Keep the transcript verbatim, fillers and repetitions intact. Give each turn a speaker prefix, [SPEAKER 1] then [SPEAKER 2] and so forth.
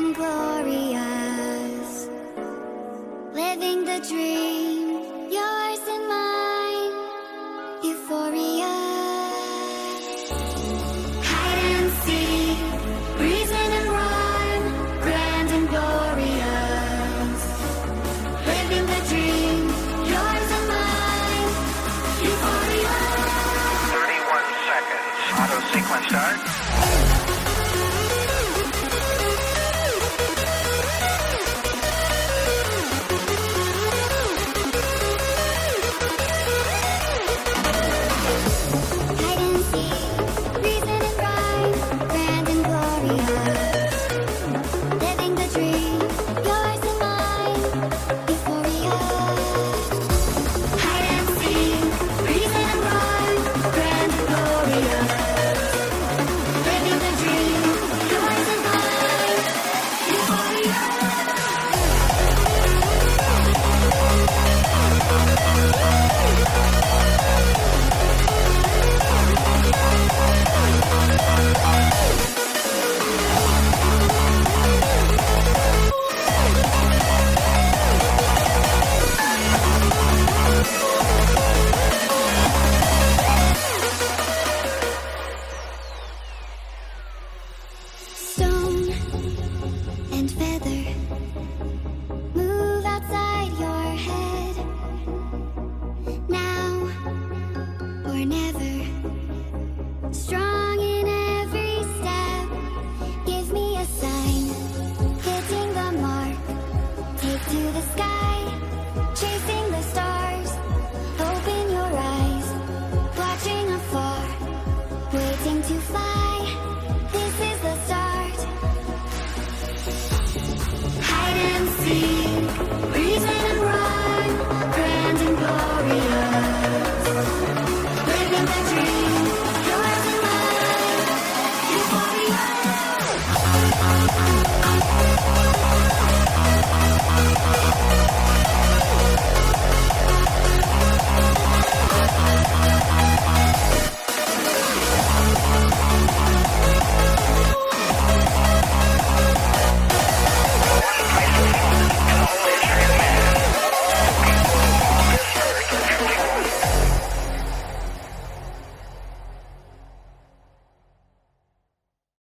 [SPEAKER 1] and glorious, living the dream, yours and mine, euphoria. Hide and seek, reason and rhyme, grand and glorious, living the dream, yours and mine, euphoria.
[SPEAKER 2] thirty-one seconds. Auto sequence start.
[SPEAKER 1] Hide and seek, reason and rhyme, grand and glorious, living the dream, yours and mine, euphoria. Hide and seek, reason and rhyme, grand and glorious, living the dream, yours and mine, euphoria. Stone and feather move outside your head. Now or never. Strong in every step. Give me a sign. Hitting the mark. Take to the sky. Chasing the stars. Open your eyes. Watching afar. Waiting to fly. This is the start. Hide and seek, reason and rhyme, grand and glorious, living the dream, yours and mine, euphoria.